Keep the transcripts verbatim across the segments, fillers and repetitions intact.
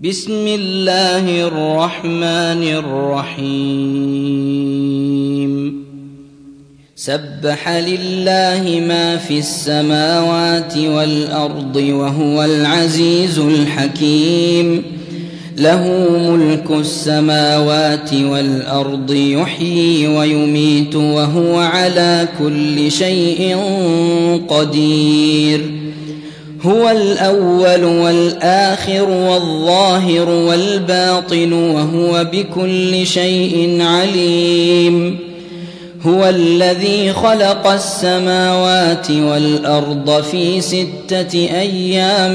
بسم الله الرحمن الرحيم سبح لله ما في السماوات والأرض وهو العزيز الحكيم له ملك السماوات والأرض يحيي ويميت وهو على كل شيء قدير هو الأول والآخر والظاهر والباطن وهو بكل شيء عليم هو الذي خلق السماوات والأرض في ستة أيام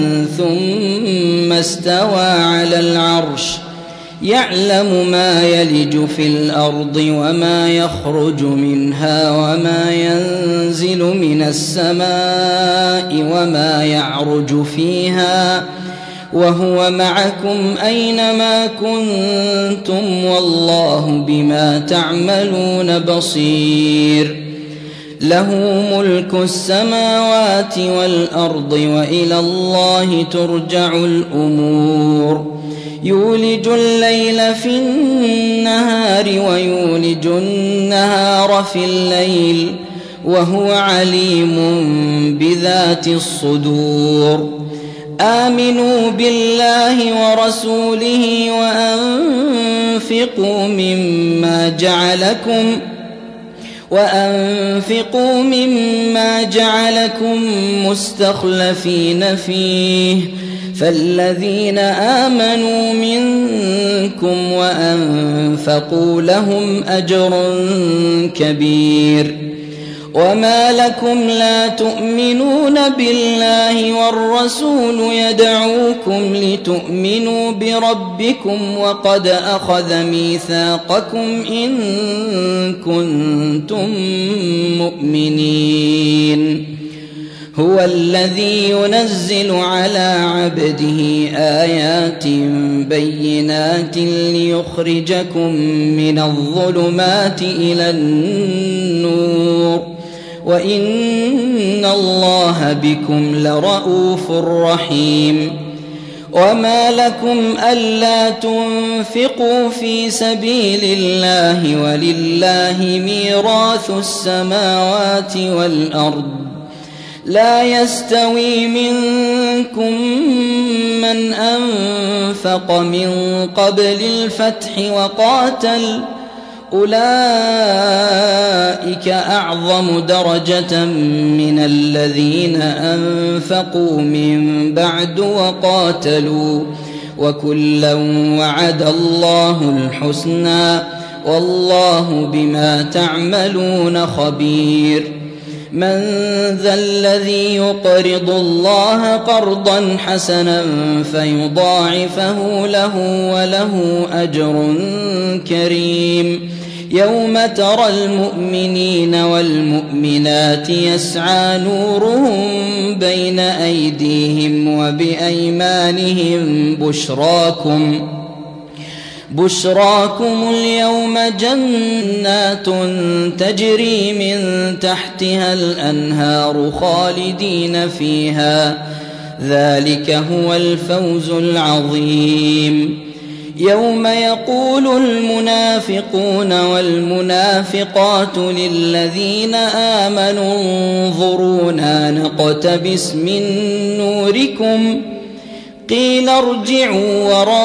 ثم استوى على العرش يعلم ما يلج في الأرض وما يخرج منها وما ينزل من السماء وما يعرج فيها وهو معكم أينما كنتم والله بما تعملون بصير له ملك السماوات والأرض وإلى الله ترجع الأمور يولج الليل في النهار ويولج النهار في الليل وهو عليم بذات الصدور آمنوا بالله ورسوله وأنفقوا مما جعلكم وأنفقوا مما جعلكم مستخلفين فيه فالذين آمنوا منكم وأنفقوا لهم أجر كبير وما لكم لا تؤمنون بالله والرسول يدعوكم لتؤمنوا بربكم وقد أخذ ميثاقكم إن كنتم مؤمنين هو الذي ينزل على عبده آيات بينات ليخرجكم من الظلمات إلى النور وإن الله بكم لرءوف رحيم وما لكم ألا تنفقوا في سبيل الله ولله ميراث السماوات والأرض لا يستوي منكم من أنفق من قبل الفتح وقاتل أولئك أعظم درجة من الذين أنفقوا من بعد وقاتلوا وكلا وعد الله الحسنى والله بما تعملون خبير من ذا الذي يقرض الله قرضا حسنا فيضاعفه له وله أجر كريم يوم ترى المؤمنين والمؤمنات يسعى نورهم بين أيديهم وبأيمانهم بشراكم بشراكم اليوم جنات تجري من تحتها الأنهار خالدين فيها ذلك هو الفوز العظيم يوم يقول المنافقون والمنافقات للذين آمنوا انظرونا نقتبس من نوركم قيل ارجعوا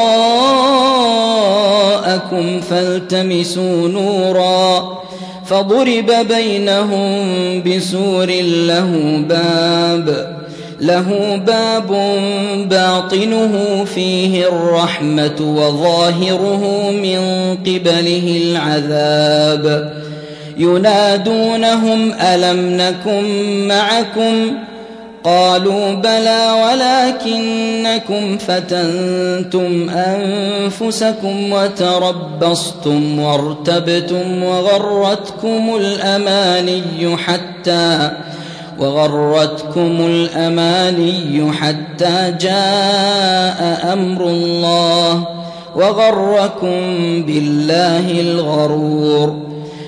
وراءكم فالتمسوا نورا فضرب بينهم بسور له باب له باب باطنه فيه الرحمة وظاهره من قبله العذاب ينادونهم ألم نكن معكم قالوا بلى ولكنكم فتنتم أنفسكم وتربصتم وارتبتم وغرتكم الأماني حتى وغرتكم الأماني حتى جاء أمر الله وغركم بالله الغرور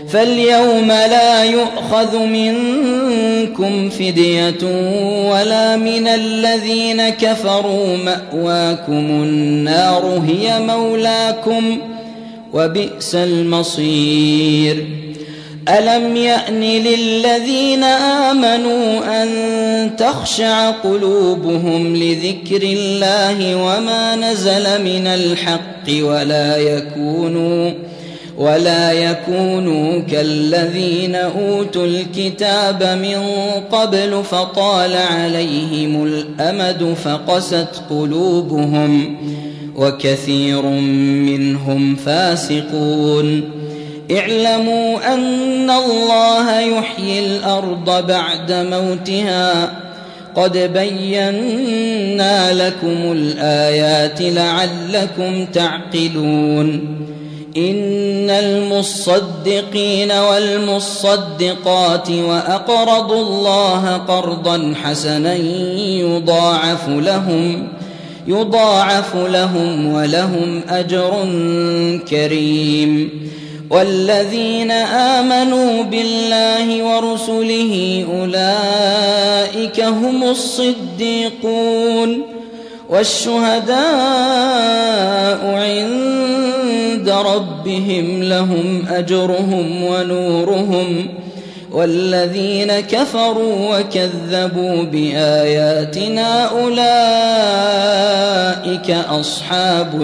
فاليوم لا يؤخذ منكم فدية ولا من الذين كفروا، مأواكم النار هي مولاكم وبئس المصير. ألم يأن للذين آمنوا أن تخشع قلوبهم لذكر الله وما نزل من الحق ولا يكونوا ولا يكونوا كالذين أوتوا الكتاب من قبل فطال عليهم الأمد فقست قلوبهم وكثير منهم فاسقون. اعلموا أن الله يحيي الأرض بعد موتها، قد بينا لكم الآيات لعلكم تعقلون. إن المصدقين والمصدقات وأقرضوا الله قرضا حسنا يضاعف لهم يضاعف لهم ولهم أجر كريم. والذين آمنوا بالله ورسله أولئك هم الصديقون والشهداء عند ربهم لهم أجرهم ونورهم. والذين كفروا وكذبوا بآياتنا أولئك أصحاب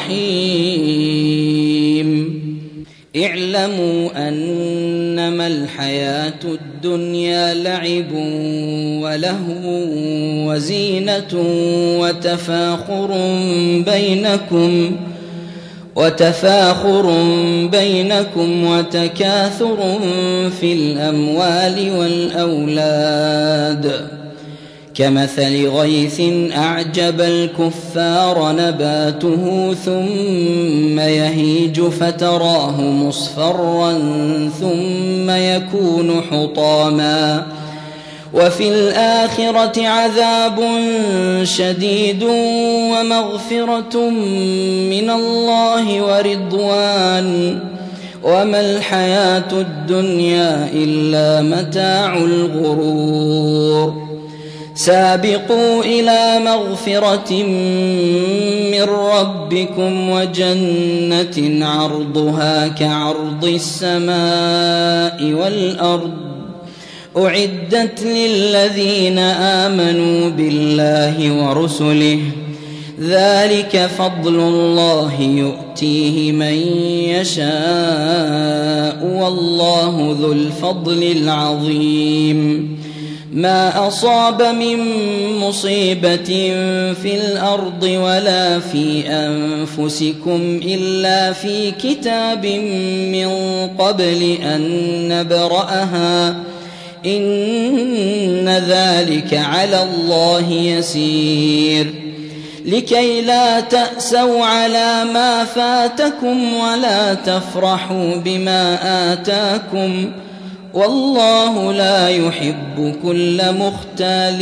الجحيم. اعلموا أنما الحياة الدنيا لعب ولهو وزينة وتفاخر بينكم وتفاخر بينكم وتكاثر في الأموال والأولاد، كمثل غيث أعجب الكفار نباته ثم يهيج فتراه مصفرا ثم يكون حطاما، وفي الآخرة عذاب شديد ومغفرة من الله ورضوان، وما الحياة الدنيا إلا متاع الغرور. سابقوا إلى مغفرة من ربكم وجنة عرضها كعرض السماء والأرض أعدت للذين آمنوا بالله ورسله، ذلك فضل الله يؤتيه من يشاء والله ذو الفضل العظيم. ما أصاب من مصيبة في الأرض ولا في أنفسكم إلا في كتاب من قبل أن نبرأها، إن ذلك على الله يسير. لكي لا تأسوا على ما فاتكم ولا تفرحوا بما آتاكم، والله لا يحب كل مختال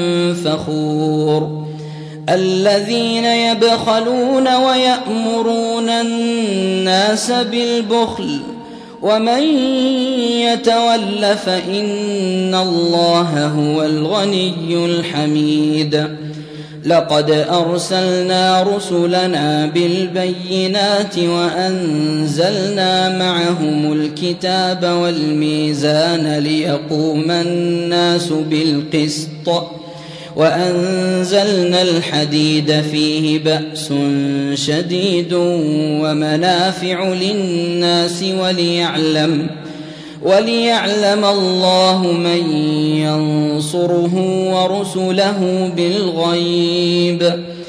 فخور. الذين يبخلون ويأمرون الناس بالبخل ومن يتول فإن الله هو الغني الحميد. لقد أرسلنا رسلنا بالبينات وأنزلنا معهم الكتاب والميزان ليقوم الناس بالقسط، وأنزلنا الحديد فيه بأس شديد ومنافع للناس وليعلم وليعلم الله من ينصره ورسله بالغيب،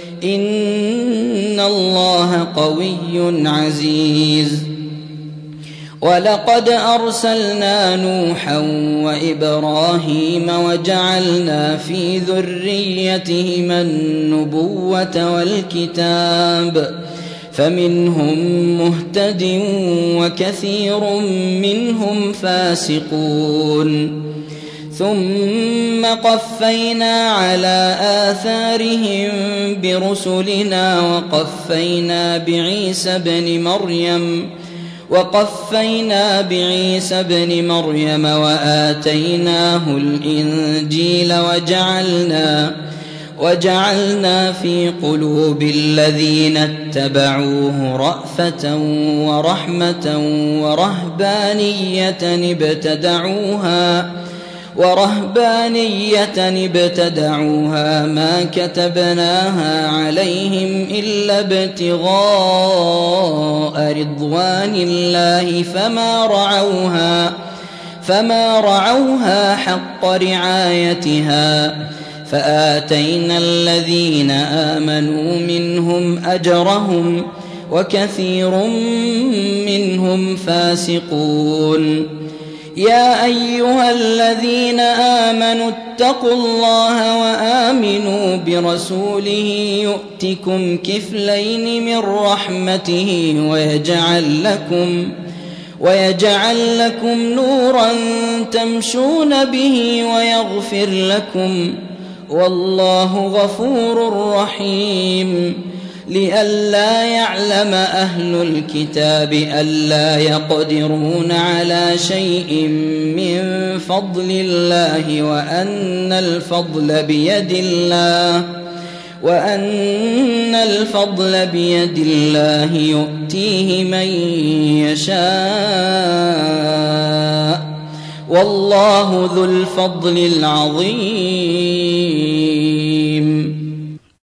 إن الله قوي عزيز. ولقد أرسلنا نوحا وإبراهيم وجعلنا في ذريتهما النبوة والكتاب، فمنهم مهتد وكثير منهم فاسقون. ثم قفينا على آثارهم برسلنا وقفينا بعيسى ابن مريم وقفينا بعيسى ابن مريم وآتيناه الإنجيل وجعلنا وجعلنا في قلوب الذين اتبعوه رأفة ورحمة ورهبانية ابتدعوها ورهبانية ابتدعوها ما كتبناها عليهم إلا ابتغاء رضوان الله فما رعوها فما رعوها حق رعايتها فآتينا الذين آمنوا منهم أجرهم وكثير منهم فاسقون. يا أيها الذين آمنوا اتقوا الله وآمنوا برسوله يؤتكم كفلين من رحمته ويجعل لكم ويجعل لكم نورا تمشون به ويغفر لكم والله غفور رحيم. لئلا يعلم أهل الكتاب ألا يقدرون على شيء من فضل الله وأن الفضل بيد الله وأن الفضل بيد الله يؤتيه من يشاء والله ذو الفضل العظيم.